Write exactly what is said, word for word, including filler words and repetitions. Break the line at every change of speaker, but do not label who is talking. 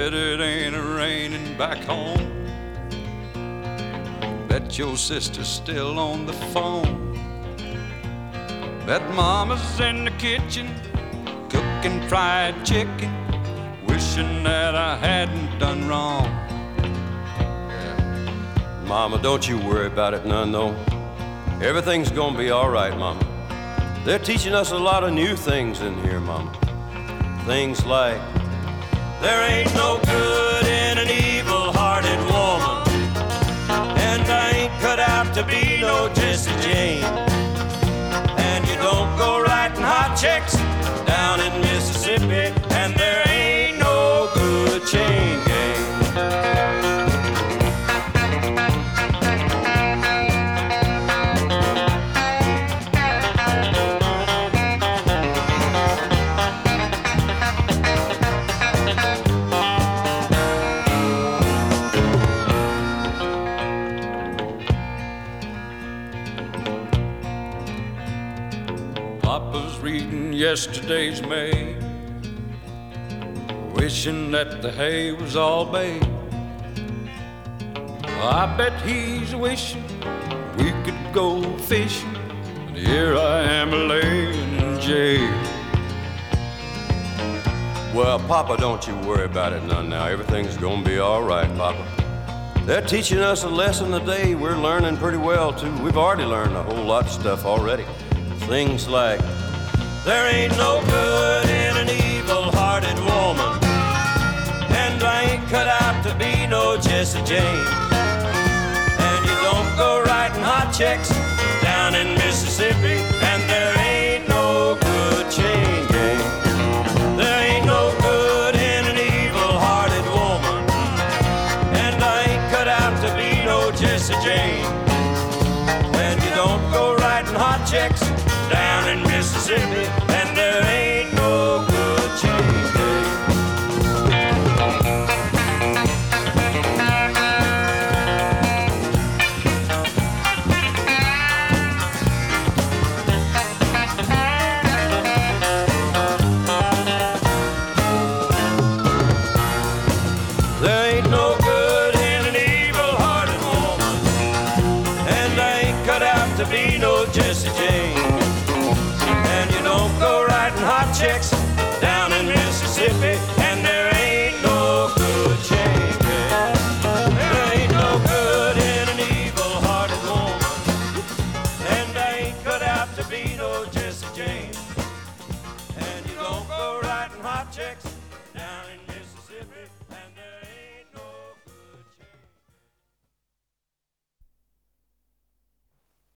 Bet it ain't a-raining back home. Bet your sister's still on the phone. Bet mama's in the kitchen cooking fried chicken, wishing that I hadn't done wrong.
Yeah. Mama, don't you worry about it none, though. Everything's gonna be all right, Mama. They're teaching us a lot of new things in here, Mama. Things like, there ain't no good in an evil-hearted woman, and I ain't cut out to be no Jesse Jane. And you don't go writing hot checks down in Mississippi, and there ain't no good chain gang.
Papa's reading yesterday's mail, wishing that the hay was all baked. I bet he's wishing we could go fishing, but here I am laying in jail.
Well, Papa, don't you worry about it none now. Everything's gonna be all right, Papa. They're teaching us a lesson today we're learning pretty well, too. We've already learned a whole lot of stuff already. Things like, there ain't no good in an evil-hearted woman, and I ain't cut out to be no Jesse Jane. And you don't go writing hot checks down in Mississippi, and there ain't no good chain gang. There ain't no good in an evil-hearted woman, and I ain't cut out to be no Jesse Jane. And you don't go writing hot checks down in Mississippi, and there ain't no good chain gang. There ain't no good in an evil-hearted woman, and I ain't cut out to be no Jesse Jane. And you don't go writing hot checks down in Mississippi, and there ain't no good chain gang. There ain't no good in an evil-hearted woman, and I ain't cut out to be no Jesse Jane. And you don't go writing hot checks